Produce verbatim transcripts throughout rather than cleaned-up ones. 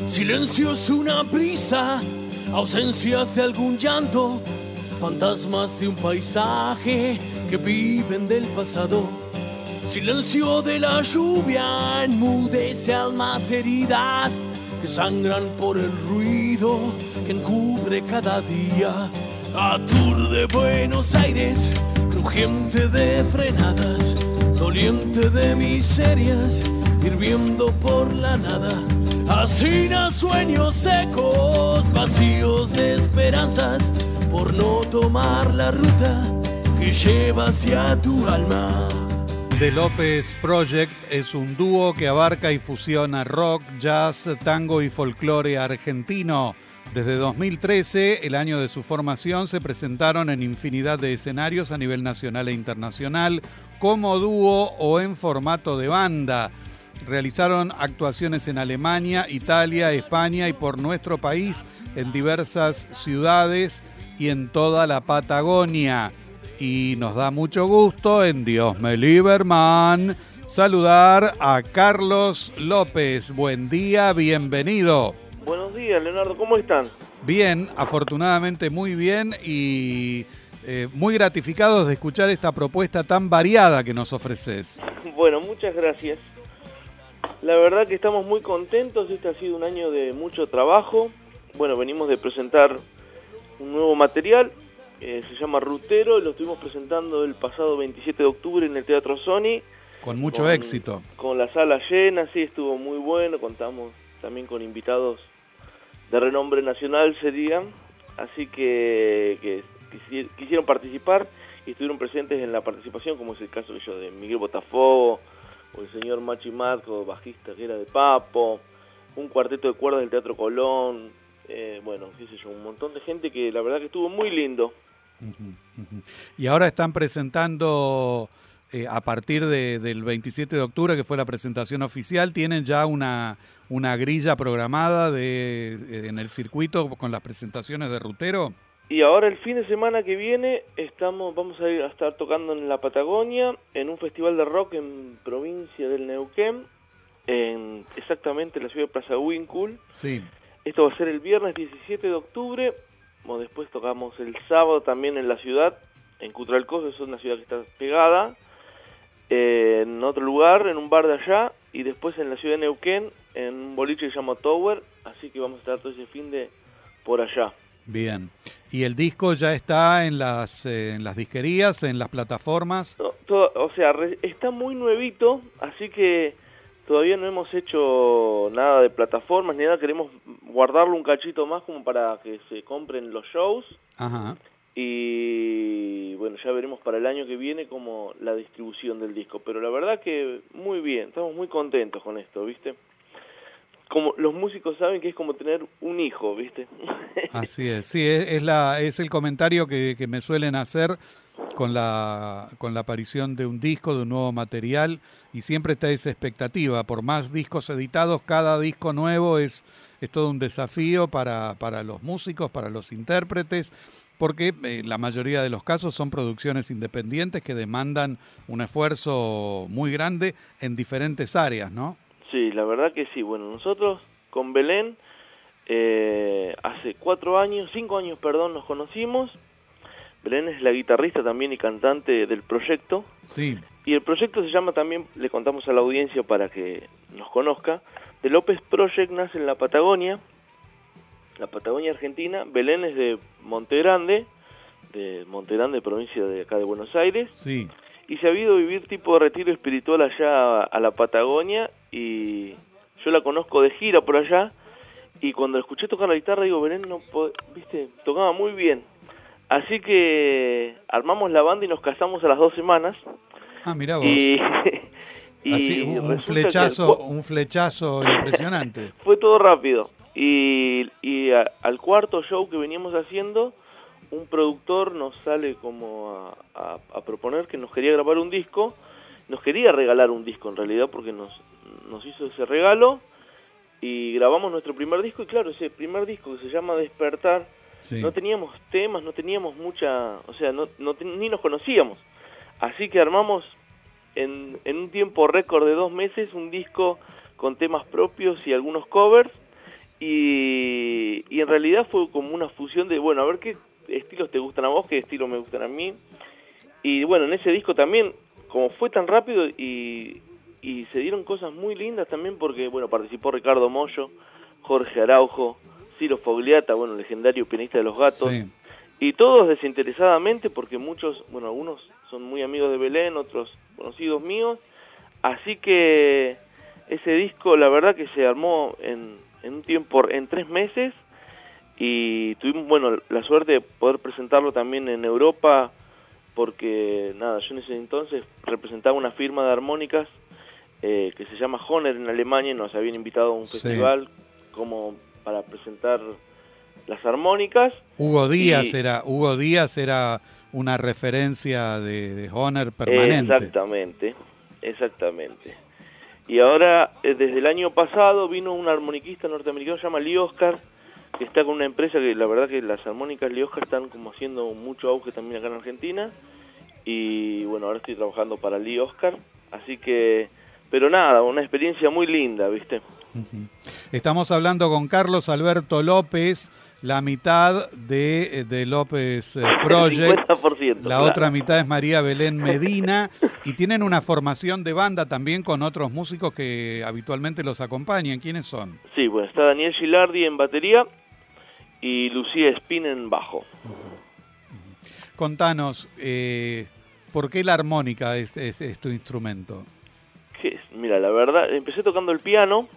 Silencio es una brisa, ausencias de algún llanto, fantasmas de un paisaje que viven del pasado. Silencio de la lluvia enmudece almas heridas que sangran por el ruido que encubre cada día. Atur de Buenos Aires, crujiente de frenadas, doliente de miserias, hirviendo por la nada. Hacina sueños secos, vacíos de esperanzas, por no tomar la ruta que lleva hacia tu alma. The López Project es un dúo que abarca y fusiona rock, jazz, tango y folclore argentino. Desde dos mil trece, el año de su formación, se presentaron en infinidad de escenarios a nivel nacional e internacional, como dúo o en formato de banda. Realizaron actuaciones en Alemania, Italia, España y por nuestro país, en diversas ciudades y en toda la Patagonia. Y nos da mucho gusto en Dios me Lieberman saludar a Carlos López. Buen día, bienvenido. Buenos días, Leonardo, ¿cómo están? Bien, afortunadamente muy bien y eh, muy gratificados de escuchar esta propuesta tan variada que nos ofreces. Bueno, muchas gracias. La verdad que estamos muy contentos, este ha sido un año de mucho trabajo. Bueno, venimos de presentar un nuevo material. Eh, se llama Rutero, lo estuvimos presentando el pasado veintisiete de octubre en el Teatro Sony. Con mucho con, éxito. Con la sala llena, sí, estuvo muy bueno, contamos también con invitados de renombre nacional serían, así que, que quisieron participar y estuvieron presentes en la participación, como es el caso yo, de Miguel Botafogo, o el señor Machi Marco, bajista que era de Papo, un cuarteto de cuerdas del Teatro Colón, eh, bueno, qué sé yo, un montón de gente que la verdad que estuvo muy lindo. Uh-huh, uh-huh. Y ahora están presentando, eh, a partir de, del veintisiete de octubre, que fue la presentación oficial, ¿tienen ya una, una grilla programada de, en el circuito con las presentaciones de Rutero? Y ahora el fin de semana que viene estamos vamos a ir a estar tocando en la Patagonia, en un festival de rock en provincia del Neuquén, en exactamente en la ciudad de Plaza Huíncul. Sí. Esto va a ser el viernes diecisiete de octubre. Bueno, después tocamos el sábado también en la ciudad, en Cutralcó, que es una ciudad que está pegada, eh, en otro lugar, en un bar de allá, y después en la ciudad de Neuquén, en un boliche que se llama Tower, así que vamos a estar todo ese fin de por allá. Bien. ¿Y el disco ya está en las eh, en las disquerías, en las plataformas? No, todo, o sea, re, está muy nuevito, así que todavía no hemos hecho nada de plataformas ni nada. Queremos guardarlo un cachito más como para que se compren los shows. Ajá. Y bueno, ya veremos para el año que viene como la distribución del disco. Pero la verdad que muy bien, estamos muy contentos con esto, ¿viste? Como los músicos saben que es como tener un hijo, ¿viste? Así es, sí, es, es, la, es el comentario que, que me suelen hacer con la, con la aparición de un disco, de un nuevo material, y siempre está esa expectativa. Por más discos editados, cada disco nuevo es, es todo un desafío para, para los músicos, para los intérpretes, porque eh, la mayoría de los casos son producciones independientes que demandan un esfuerzo muy grande en diferentes áreas, ¿no? Sí, la verdad que sí. Bueno, nosotros con Belén eh, hace cuatro años, cinco años, perdón, nos conocimos. Belén es la guitarrista también y cantante del proyecto. Sí. Y el proyecto se llama también, le contamos a la audiencia para que nos conozca, The López Project nace en la Patagonia, la Patagonia Argentina. Belén es de Monte Grande, de Monte Grande, provincia de acá de Buenos Aires. Sí. Y se ha ido a vivir tipo de retiro espiritual allá a la Patagonia, y yo la conozco de gira por allá, y cuando la escuché tocar la guitarra digo, Belén, no pod- viste, tocaba muy bien. Así que armamos la banda y nos casamos a las dos semanas. Ah, mirá vos. Y, y Así, un flechazo, el, un flechazo impresionante. Fue todo rápido. Y, y a, al cuarto show que veníamos haciendo, un productor nos sale como a, a, a proponer que nos quería grabar un disco, nos quería regalar un disco en realidad, porque nos, nos hizo ese regalo, y grabamos nuestro primer disco. Y claro, ese primer disco que se llama Despertar, sí, no teníamos temas, no teníamos mucha, o sea, no, no ni nos conocíamos, así que armamos en, en un tiempo récord de dos meses un disco con temas propios y algunos covers, y, y en realidad fue como una fusión de, bueno, a ver qué estilos te gustan a vos, qué estilos me gustan a mí. Y bueno, en ese disco también, como fue tan rápido y, y se dieron cosas muy lindas también porque, bueno, participó Ricardo Mollo, Jorge Araujo, Ciro Fogliata, bueno, legendario pianista de Los Gatos, Sí. y todos desinteresadamente porque muchos, bueno, algunos son muy amigos de Belén, otros conocidos míos, así que ese disco la verdad que se armó en, en un tiempo, en tres meses, y tuvimos, bueno, la suerte de poder presentarlo también en Europa, porque nada, yo en ese entonces representaba una firma de armónicas eh, que se llama Hohner en Alemania, y nos habían invitado a un Sí. festival como para presentar las armónicas. Hugo Díaz y, era Hugo Díaz era una referencia de, de Hohner permanente. Exactamente, exactamente. Y ahora, eh, desde el año pasado, vino un armoniquista norteamericano, se llama Lee Oscar, que está con una empresa que la verdad que las armónicas Lee Oscar están como haciendo mucho auge también acá en Argentina. Y bueno, ahora estoy trabajando para Lee Oscar, así que, pero nada, una experiencia muy linda, ¿viste? Uh-huh. Estamos hablando con Carlos Alberto López, la mitad de, de López Project, cincuenta por ciento, la claro. otra mitad es María Belén Medina, y tienen una formación de banda también con otros músicos que habitualmente los acompañan. ¿Quiénes son? Sí, bueno, está Daniel Gilardi en batería y Lucía Espín en bajo. Uh-huh. Uh-huh. Contanos, eh, ¿por qué la armónica es, es, es tu instrumento? ¿Qué es? Mira, la verdad, empecé tocando el piano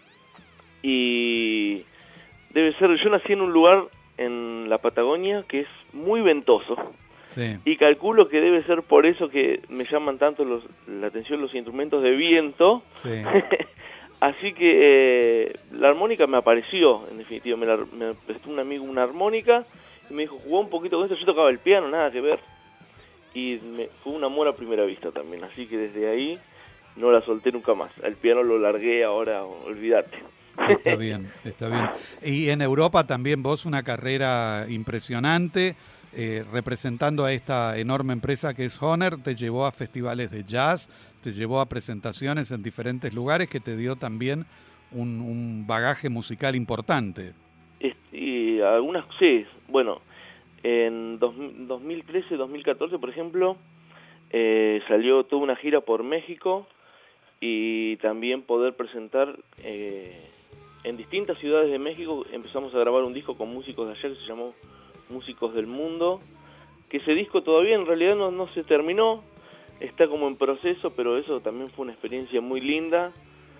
y debe ser, yo nací en un lugar en la Patagonia que es muy ventoso. Sí. Y calculo que debe ser por eso que me llaman tanto los, la atención los instrumentos de viento. Sí. Así que eh, la armónica me apareció, en definitiva, me, la, me prestó un amigo una armónica y me dijo, jugó un poquito con esto, yo tocaba el piano, nada que ver. Y me, fue un amor a primera vista también, así que desde ahí no la solté nunca más. Al piano lo largué, ahora olvídate. Está bien, está bien. Y en Europa también vos una carrera impresionante, eh, representando a esta enorme empresa que es Hohner, te llevó a festivales de jazz, te llevó a presentaciones en diferentes lugares que te dio también un, un bagaje musical importante. Y algunas, sí, bueno, en dos, dos mil trece, dos mil catorce, por ejemplo, eh, salió toda una gira por México y también poder presentar eh, en distintas ciudades de México. Empezamos a grabar un disco con músicos de allá que se llamó Músicos del Mundo, que ese disco todavía en realidad no, no se terminó, está como en proceso, pero eso también fue una experiencia muy linda.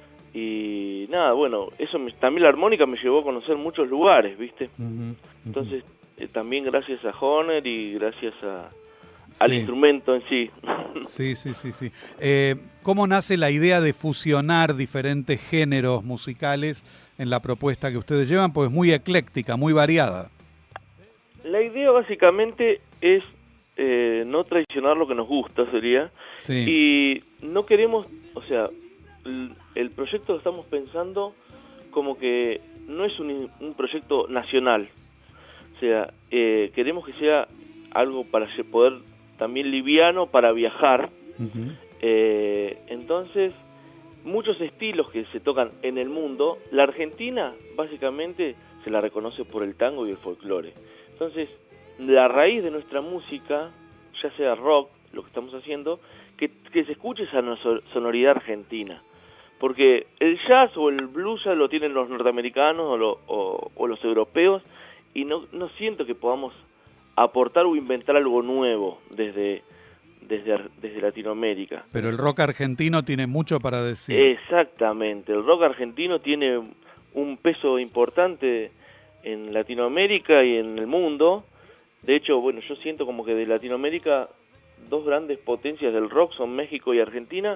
Y nada, bueno, eso me, también la armónica me llevó a conocer muchos lugares, ¿viste? Uh-huh, uh-huh. Entonces, eh, también gracias a Hohner y gracias a, al sí. instrumento en sí. Sí, sí, sí, sí. Eh, ¿Cómo nace la idea de fusionar diferentes géneros musicales en la propuesta que ustedes llevan? Pues muy ecléctica, muy variada. La idea básicamente es eh, no traicionar lo que nos gusta, sería. Sí. Y no queremos, o sea, el, el proyecto lo estamos pensando como que no es un, un proyecto nacional. O sea, eh, queremos que sea algo para poder también liviano para viajar. Uh-huh. Eh, entonces, muchos estilos que se tocan en el mundo, la Argentina básicamente se la reconoce por el tango y el folclore. Entonces, la raíz de nuestra música, ya sea rock, lo que estamos haciendo, que, que se escuche esa sonoridad argentina. Porque el jazz o el blues ya lo tienen los norteamericanos o, lo, o, o los europeos, y no, no siento que podamos aportar o inventar algo nuevo desde, desde, desde Latinoamérica. Pero el rock argentino tiene mucho para decir. Exactamente, el rock argentino tiene un peso importante en Latinoamérica y en el mundo. De hecho, bueno, yo siento como que de Latinoamérica dos grandes potencias del rock son México y Argentina,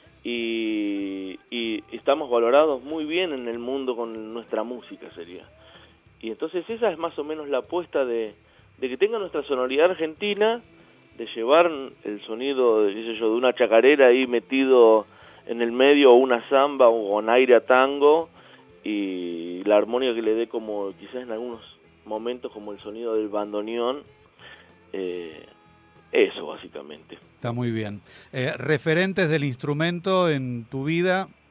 y, y estamos valorados muy bien en el mundo con nuestra música, sería. Y entonces esa es más o menos la apuesta de, de que tenga nuestra sonoridad argentina, de llevar el sonido de, qué sé yo, de una chacarera ahí metido en el medio, o una samba o con aire a tango, y la armonía que le dé como quizás en algunos momentos como el sonido del bandoneón. Eh, eso básicamente. Está muy bien. Eh, ¿Referentes del instrumento en tu vida?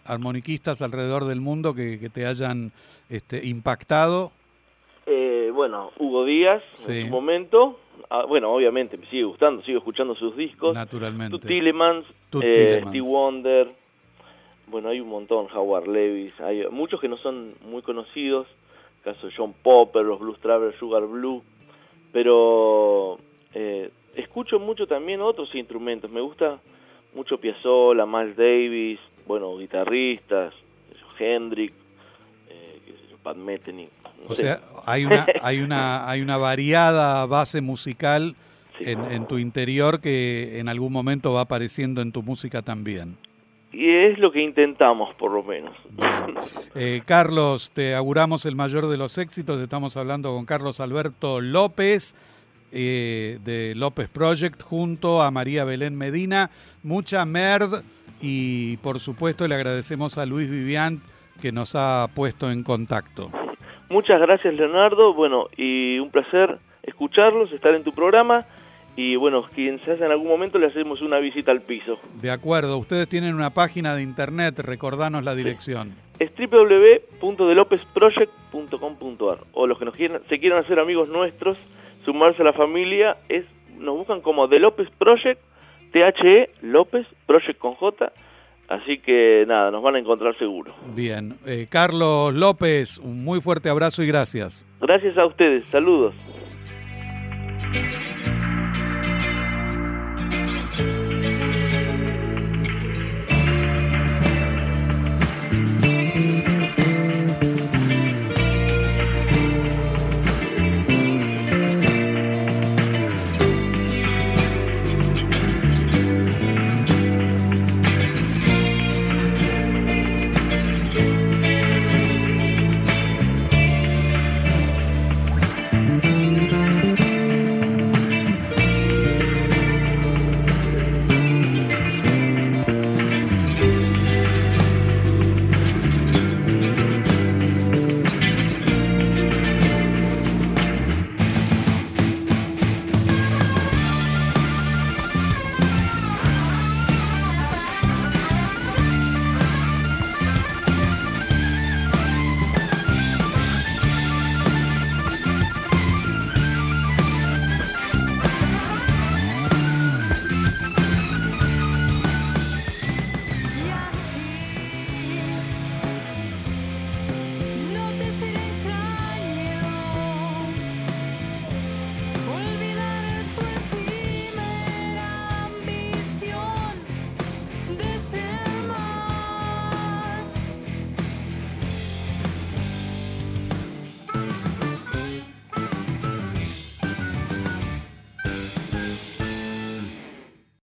armoniquistas alrededor del mundo que, que te hayan este, impactado? Eh, bueno, Hugo Díaz, sí. En su momento, ah, bueno, obviamente me sigue gustando, sigo escuchando sus discos. Naturalmente. Toots Thielemans, eh, Stevie Wonder, bueno, hay un montón, Howard Lewis, hay muchos que no son muy conocidos, caso de John Popper, los Blues Travelers, Sugar Blue, pero eh, escucho mucho también otros instrumentos, me gusta mucho Piazzolla, Miles Davis, bueno, guitarristas, Hendrix, eh, qué sé yo, Pat Metheny. No o sé. sea, hay una, hay una, hay una variada base musical sí. en, en tu interior que en algún momento va apareciendo en tu música también. Y es lo que intentamos, por lo menos. Eh, Carlos, te auguramos el mayor de los éxitos. Estamos hablando con Carlos Alberto López, eh, de López Project, junto a María Belén Medina. Mucha merd y, por supuesto, le agradecemos a Luis Vivian que nos ha puesto en contacto. Muchas gracias, Leonardo. Bueno, y un placer escucharlos, estar en tu programa. Y bueno, quizás en algún momento le hacemos una visita al piso. De acuerdo, ustedes tienen una página de internet, recordanos la dirección. Es doble u doble u doble u punto de lopez project punto com punto a r. O los que nos quieran, se quieran hacer amigos nuestros, sumarse a la familia, es nos buscan como The Lopez Project, T H E, López, Project con J. Así que nada, nos van a encontrar seguro. Bien, eh, Carlos López, un muy fuerte abrazo y gracias. Gracias a ustedes, saludos.